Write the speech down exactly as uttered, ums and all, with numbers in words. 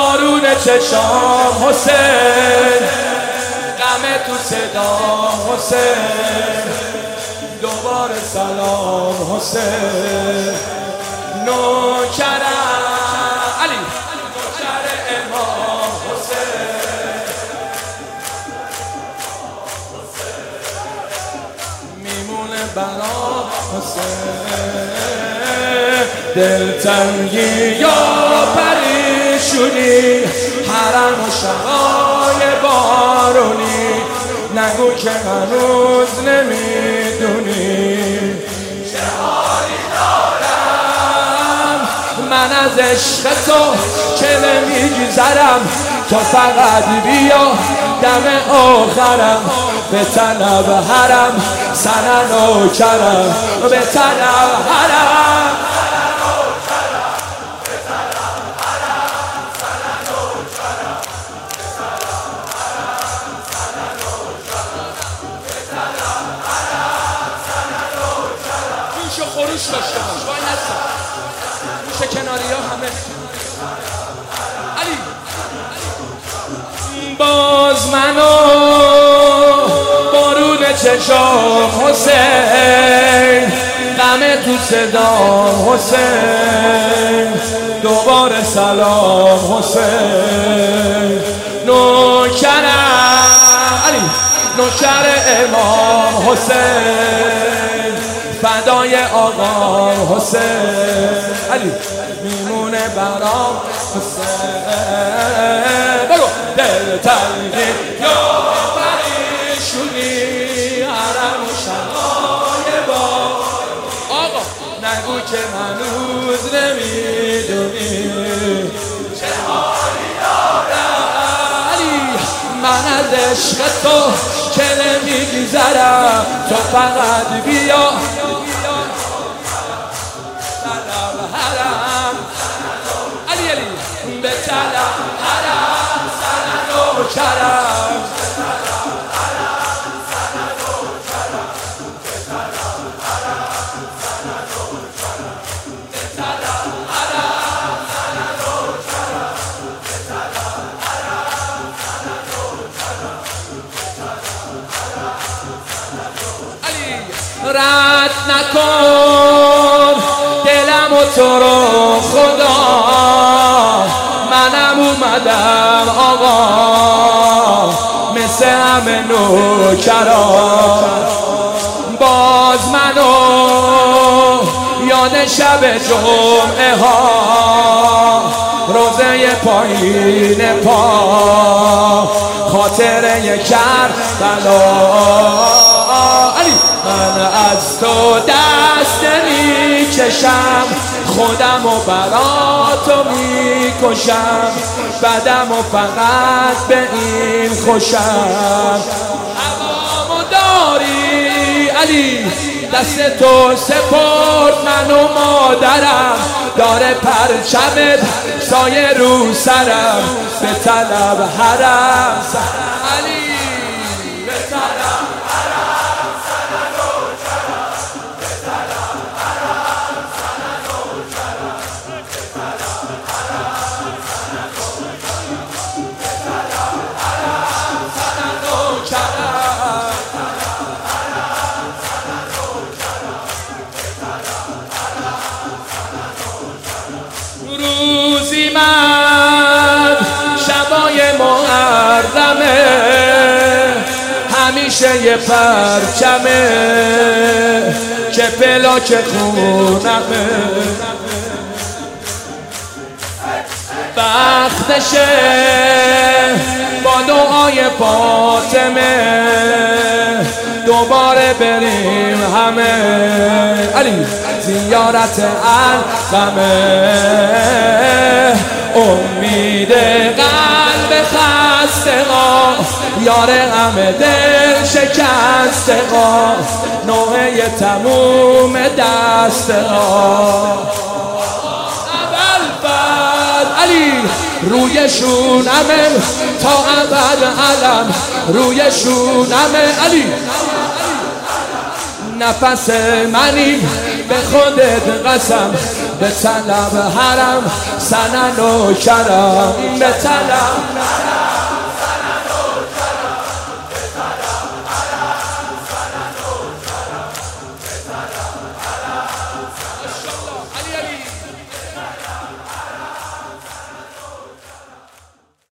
بارون چشام حسین، غم تو صدام حسین، دوباره سلام حسین. نوکرم علی، نوکر امام حسین، میمونه برام حسین. دلتنگی یا پریشونی، حرم و شقای بارونی، نگو که هنوز نمیدونی چه حالی دارم من از عشق تو که نمیگذرم. تو فقط بیا دم آخرم، به طلب حرم سنن و کرم، به طلب حرم خروش داشته باش. وای نستم گوش کناری ها همه. علی باز منو بارون چشام حسین، غم تو صدام حسین، دوباره سلام حسین. نوکرم علی، نوکر امام حسین، فدای آقا حسین. علی میمونه برام حسین. برو دلتنگی یا پریشونی، حرم و شقای بار. آقا نگو که هنوز نمیدونی چه حالی دارم. علی من از عشق تو که نمیگذرم، تو فقط بیا علی علی به طلب حرم سنن و کرم. رد نکن دلم و تو رو خدا، منم اومدم آقا مثل همه نوکران. باز منو یاد شب جمعه ها، روزه پایین پا، خاطره کربلا. علی من از تو دست میکشم، خودم و برا تو میکشم، بدم و فقط به این خوشم. هوامو داری علی، دست تو سپرد من و مادرم، داره پرچمت سایه رو سرم، به طلب حرم علی، به طلب روزی من شبای محرمه، همیشه یه پرچمه که پلاک خونمه، وقتشه با دعای فاطمه دوباره بریم همه. علی زیارت علقمه، امید قلب خسته ها، یار همه دل شکسته ها، نوحه تموم دسته ها. علی روی شونمه تا ابد علم، روی شونمه علی، نفس منی به خودت قسم به طلب حرم سنن و کرم به طلب